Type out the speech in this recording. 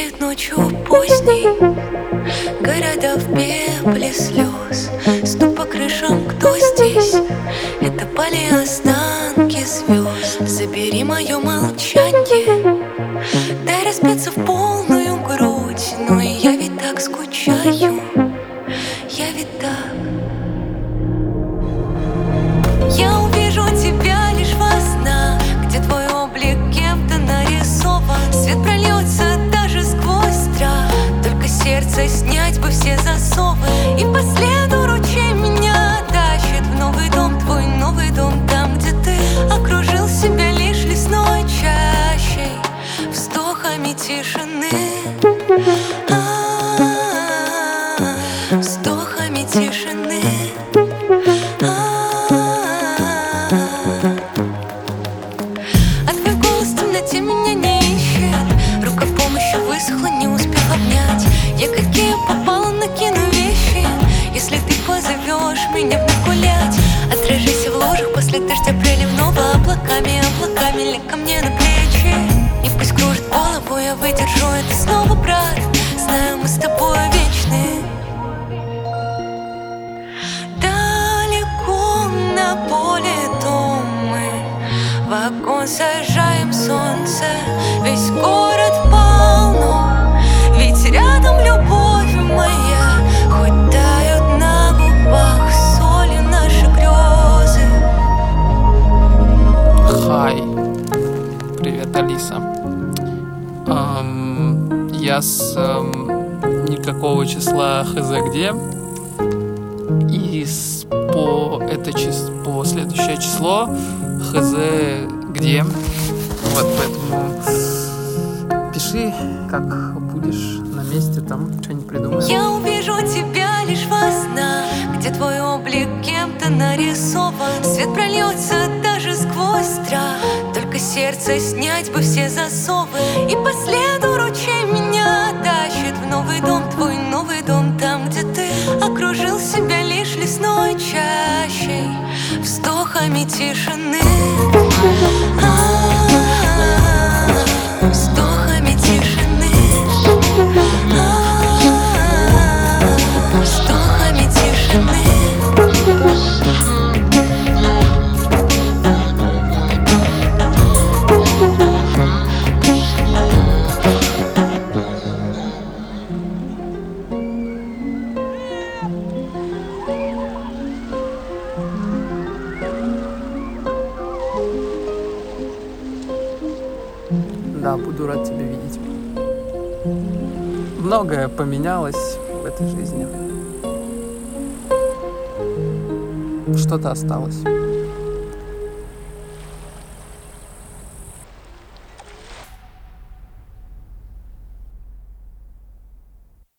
Темнеет ночью поздней, города в пепле слез. Стук по крышам, кто здесь? Это пали останки звезд. Забери мое молчание, дай распеться в полную грудь. Но и я ведь так скучаю, я ведь так. Я увижу тебя лишь во снах, где твой облик кем-то нарисован. Свет прольется даже сквозь страх, только сердце снять бы все засовы. И по следу ручей меня тащит в новый дом, твой новый дом. Там, где ты окружил себя лишь лесной чащей, вздохами тишины, вздохами тишины. А твой голос в темноте меня не ищет, рука помощи высохла, не успев обнять. Я какие попало накину вещи, если ты позовешь меня вновь гулять. Отражайся в лужах после дождя проливного, облаками, облаками лей ко мне на плечи. И пусть кружит голову, я выдержу это снова, брат. Знаю, мы с тобой вечны. Далеко на поле дом мы, в окон сажаем солнце. Весь город полно, ведь рядом любовь моя. Хоть тают на губах солью наши грезы. Хай, привет, Алиса. Я с никакого числа хз где, и по следующее число хз где. Вот поэтому пиши, как будешь на месте, там что-нибудь придумаем. Я увижу тебя лишь во снах, где твой облик кем-то нарисован. Свет прольется даже сквозь страх, только сердце снять бы все засовы. И по следу ручей меня тащит в новый дом, твой новый дом. Там, где ты окружил себя лишь лесной чащей, вздохами тишины, вздохами тишины, вздохами тишины. Да, буду рад тебя видеть. Многое поменялось в этой жизни. Что-то осталось.